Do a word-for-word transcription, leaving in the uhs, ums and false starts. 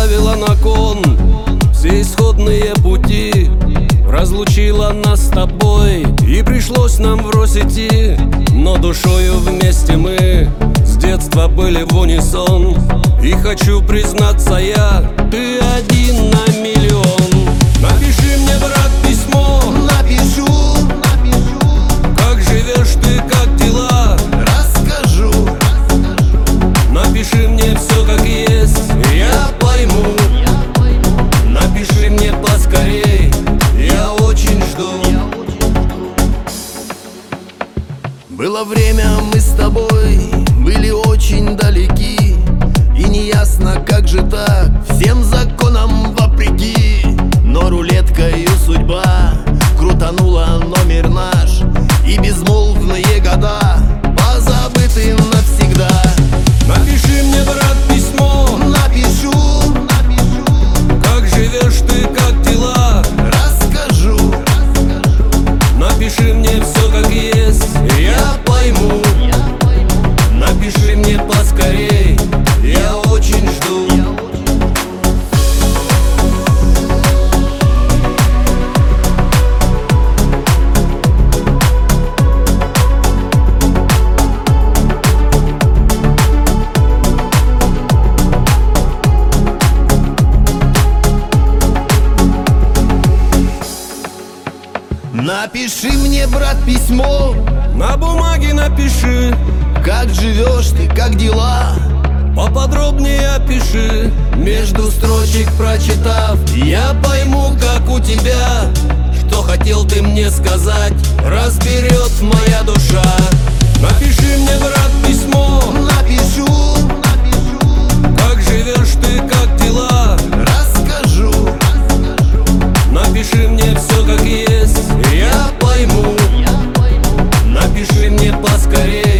поставила на кон все исходные пути, разлучила нас с тобой, и пришлось нам врозь идти. Но душою вместе мы с детства были в унисон, и хочу признаться я, ты один на миллион. Напиши мне, брат, письмо. Напишу, напишу. Как живешь ты, как дела? Расскажу, расскажу. Напиши мне все как есть, я пойму. Напиши мне поскорей, я очень жду. Было время, мы с тобой были очень далеки, и неясно, как же так, всем законам вопреки. Но рулеткою судьба крутанула номер наш, и безмолвные года позабыты навсегда. Напиши мне, брат, письмо. Напишу, напишу. Как живешь ты, как дела? Расскажу, расскажу. Напиши мне все как есть, я пойму. Напиши мне поскорей, я очень жду. Напиши мне, брат, письмо. На бумаге напиши, Как живешь ты, как дела? поподробнее опиши. Между строчек прочитав, Я пойму, как у тебя, что хотел ты мне сказать, разберет моя душа. Напиши мне, брат, письмо. напишу, напишу. Как живешь ты, как дела? Расскажу, расскажу. Напиши мне все как есть, я пойму. Напиши мне поскорей,